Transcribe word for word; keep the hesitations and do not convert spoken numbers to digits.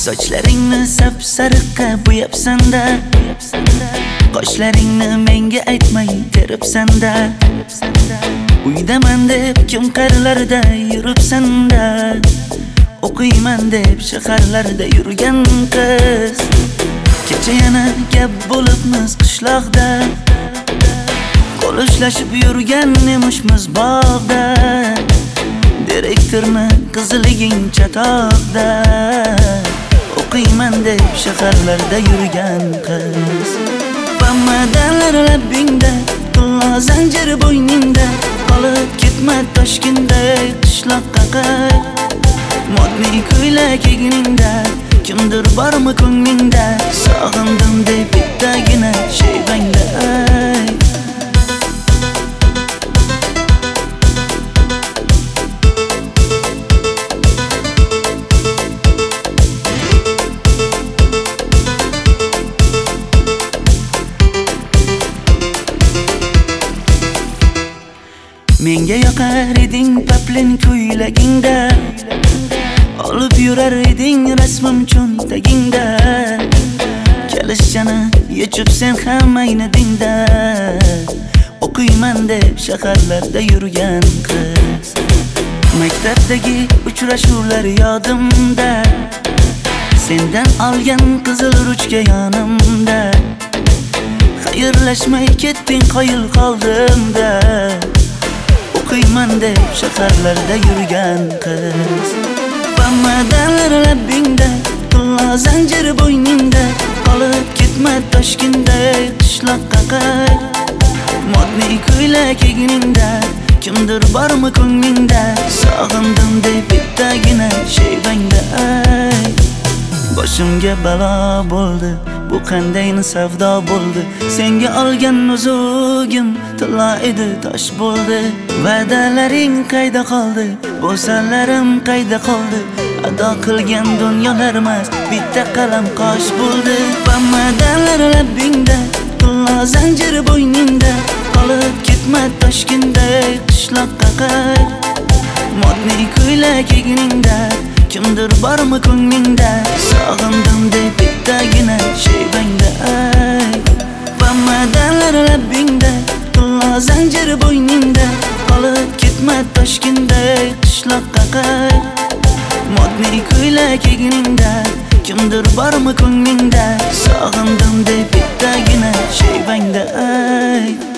Sochlaringni sap-sariqqa bo'yabsan-da, qoshlaringni menga aytmay teribsan-da. Uydaman deb kim qarilarda yuribsan-da, o'qiyman deb shaharlarda yurgan qiz. Kecha yana gap bo'libmiz qishloqda, qo'lishlashib yurgan emishmiz bog'da. Direktorni qiziliging chatoqda, o'qiyman deb shaharlarda yurgan qiz. Bamadanlar labbingda, qulla zanjir bo'yningda, qolib ketma Toshkentday qishloqqa qayt. Modniy ko'ylak egningda, kimdir bormi ko'nglingda, sog'indim deb bittagina shevangda ayt. Menga yoqar eding paplin ko'ylagingda, olib yurar eding rasmim cho'ntagingda. Kalishchani yechib sen ham aynadingda, o'qiyman deb shaharlarda yurgan qiz. Maktabdagi uchrashuvlar yodimda, sendan olgan qizil ruchka yonimda. Xayrlashmay ketding qoyil qoldimda, o'qiyman deb shaharlarda yurgan qiz. Bamadanlar labbingda, qulla zanjir bo'yningda, qolib ketma Toshkentday qishloqqa qayt. Modniy ko'ylak egningda, kimdir bormi ko'nglingda, sog'indim deb bittagina shevangda ayt. Boshimga balo bo'ldi, bu qanday savdo bo'ldi. Senga olgan nuzugim tilla edi, tosh bo'ldi. Va'dalaring qayda qoldi, bo'salarim qayda qoldi. Ado qilgan dunyolar emas, bitta qalam qosh bo'ldi. Bamadanlar labbingda, qulla zanjir bo'yningda, qolib ketma Toshkentday qishloqqa qayt. Modniy ko'ylak egningda, kimdir bormi ko'nglingda, sog'indim deb bittagina shevangda ayt. Bamadanlar labbingda, qulla zanjir bo'yningda, qolib ketma Toshkentday qishloqqa qayt. Modniy ko'ylak egningda, kimdir bormi ko'nglingda, sog'indim deb bittagina shevangda ayt.